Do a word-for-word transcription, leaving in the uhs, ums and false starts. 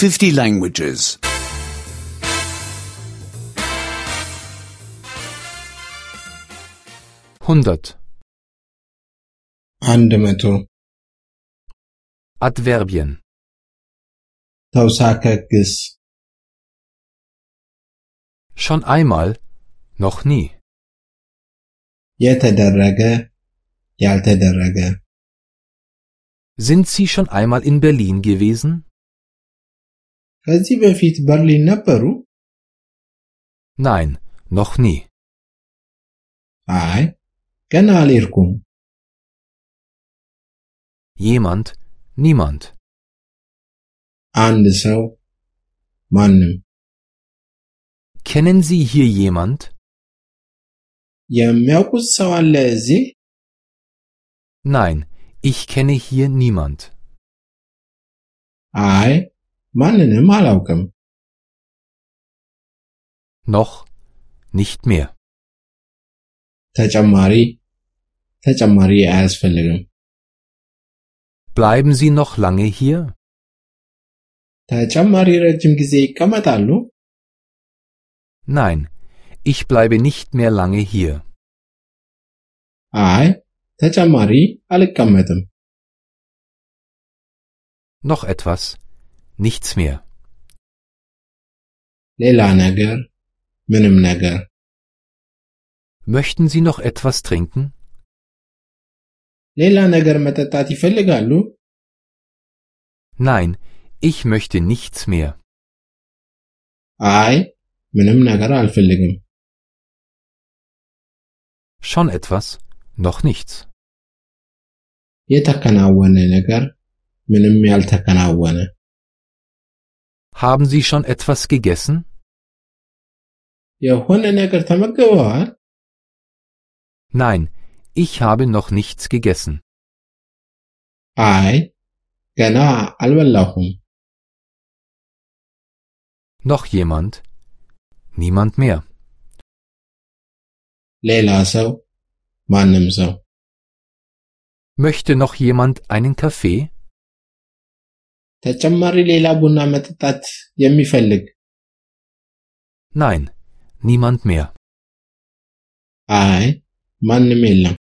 fifty languages. hundert. አንድ መቶ Adverbien. ተውሳከ ግስ Schon einmal, noch nie. የተደረገ ያልተደረገ Sind Sie schon einmal in Berlin gewesen? ከዚህ በፊት በርሊን ነበሩ? Nein, noch nie. አይ ገና አልሄድኩም። Jemand, niemand. አንድ ሰው ማንም Kennen Sie hier jemand? የሚያውቁት ሰው አለ እዚህ? Nein, ich kenne hier niemand. አይ ማንንም አላውቅም። Noch nicht mehr. ተጨማሪ ተጨማሪ አያስፈልግም። Bleiben Sie noch lange hier? ተጨማሪ ረጅም ጊዜ ይቀመጣሉ? Nein, ich bleibe nicht mehr lange hier. አይ ተጨማሪ አልቀመጥም። Noch etwas? Nichts mehr. ሌላ ነገር ምንም ነገር Möchten Sie noch etwas trinken? ሌላ ነገር መጠጣት ይፈልጋሉ? Nein, ich möchte nichts mehr. አይ ምንም ነገር አልፈልግም። Schon etwas? Noch nichts. የተከናወነ ነገር ምንም ያልተከናወነ Haben Sie schon etwas gegessen? የሆነ ነገር ተመግበዋል? Nein, ich habe noch nichts gegessen. አይ ገና አልበላሁም። Noch jemand? Niemand mehr. ሌላ ሰው ማንም ሰው Möchte noch jemand einen Kaffee? ተጨማሪ ሌላ ቡና መጠጣት የሚፈልግ? Nein, niemand mehr. አይ ማንም የለም።